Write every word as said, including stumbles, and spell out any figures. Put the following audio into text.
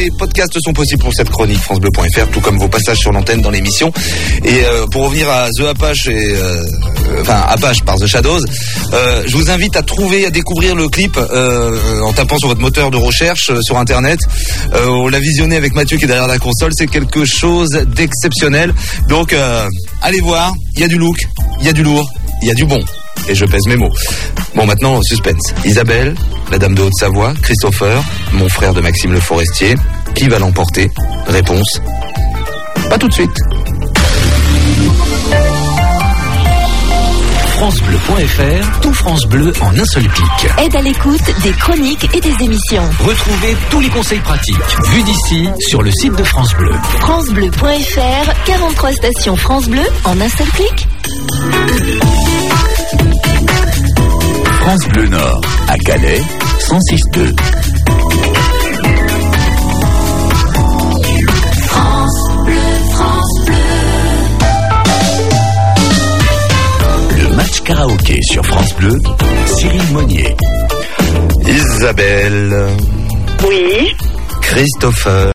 les podcasts sont possibles pour cette chronique francebleu point f r, tout comme vos passages sur l'antenne dans l'émission. Et euh, pour revenir à The Apache et euh, enfin Apache par The Shadows, euh, je vous invite à trouver, à découvrir le clip euh, en tapant sur votre moteur de recherche euh, sur internet. Euh, on l'a visionné avec Mathieu qui est derrière la console. C'est quelque chose d'exceptionnel. Donc euh, allez voir. Il y a du look, il y a du lourd, il y a du bon. Et je pèse mes mots. Bon, maintenant, suspense. Isabelle, la dame de Haute-Savoie, Christopher, mon frère de Maxime Le Forestier. Qui va l'emporter? Réponse: pas tout de suite. francebleu point f r, tout France Bleu en un seul clic. Aide à l'écoute des chroniques et des émissions. Retrouvez tous les conseils pratiques vus d'ici sur le site de France Bleu. francebleu point f r, quarante-trois stations France Bleu en un seul clic. France Bleu Nord, à Calais, cent six deux. France Bleu, France Bleu. Le match karaoké sur France Bleu, Cyril Monnier. Isabelle. Oui. Christopher.